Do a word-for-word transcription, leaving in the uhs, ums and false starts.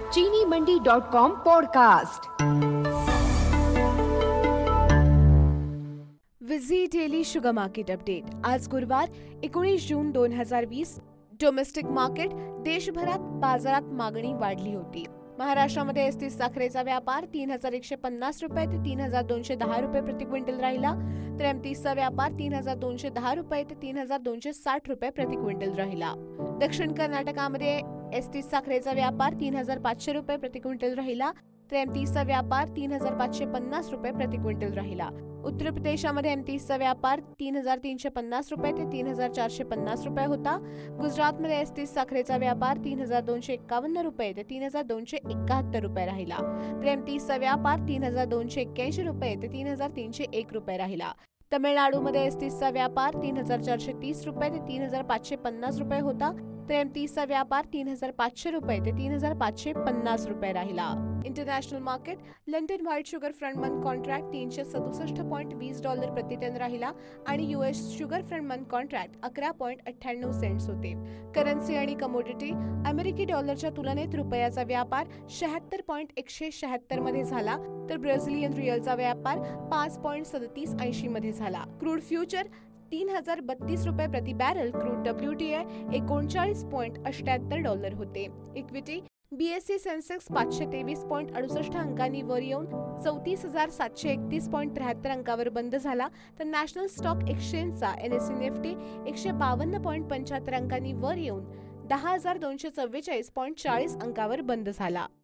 चीनी Mandi dot com podcast. विझी daily sugar market update. आज गुरुवार एकोणीस जून दोन हजार वीस। Domestic market. देशभरात बाजारात मागणी वाढली होती। महाराष्ट्रामध्ये एसटी साखरेचा व्यापार तीन हजार एकशे पन्नास रुपये ते तीन हजार दोनशे दहा रुपये प्रति क्विंटल राहिला, तर एमतीसचा व्यापार तीन हजार दोनशे दहा रुपये ते तीन हजार दोनशे साठ रुपये प्रति क्विंटल राहिला। दक्षिण कर्नाटकामध्ये एसटी साखरेचा व्यापार तीन हजार पाचशे रुपये प्रति क्विंटल राहिला, तर एमतीसचा व्यापार तीन हजार पाचशे पन्नास रुपये प्रति क्विंटल राहिला। उत्तर प्रदेशामध्ये एमतीसचा व्यापार तीन हजार तीनशे पन्नास रुपये ते तीन हजार चारशे पन्नास रुपये होता। गुजरातमध्ये एसटीस साखरेचा व्यापार तीन हजार दोनशे एक्कावन्न रुपये ते तीन हजार दोनशे एकाहत्तर रुपये राहिला, तर एमतीसचा व्यापार तीन हजार दोनशे एक्क्याऐंशी रुपये ते तीन हजार तीनशे एक रुपये राहिला। तमिळनाडूमध्ये एसटीसचा व्यापार तीन हजार चारशे तीस रुपये ते तीन हजार पाचशे पन्नास रुपये होता, तर एमतीसचा व्यापार तीन हजार पाचशे रुपये ते तीन हजार पाचशे पन्नास रुपये राहिला। International market. London white sugar front month contract तीनशे सदुसष्ट पॉईंट वीस डॉलर प्रति टन राहिला आणि US sugar front month contract अकरा पॉईंट अठ्ठ्याण्णव सेंट्स होते। करन्सी आणि कमोडिटी। अमेरिकी डॉलरच्या तुलनेत रुपयाचा व्यापार शहात्तर पॉईंट एकशे शहात्तर मध्ये झाला, तर ब्राझिलियन रिअलचा व्यापार पाच पॉईंट सदतीस ऐंशी मध्ये झाला। क्रूड फ्युचर तीन हजार बत्तीस रुपये प्रति बॅरल। क्रूड डब्ल्यूटीआय एकोणचाळीस पॉईंट अठ्ठ्याहत्तर डॉलर होते। इक्विटी। बीएससी सेन्सेक्स पाचशे तेवीस पॉईंट अडुसष्ट अंकांनी वर येऊन चौतीस हजार सातशे एकतीस पॉईंट त्र्याहत्तर अंकावर बंद झाला, तर नॅशनल स्टॉक एक्सचेंजचा एनएससी निफ्टी एकशे बावन्न पॉईंट पंच्याहत्तर अंकांनी वर येऊन दहा हजार दोनशे चव्वेचाळीस पॉईंट चाळीस अंकावर बंद झाला।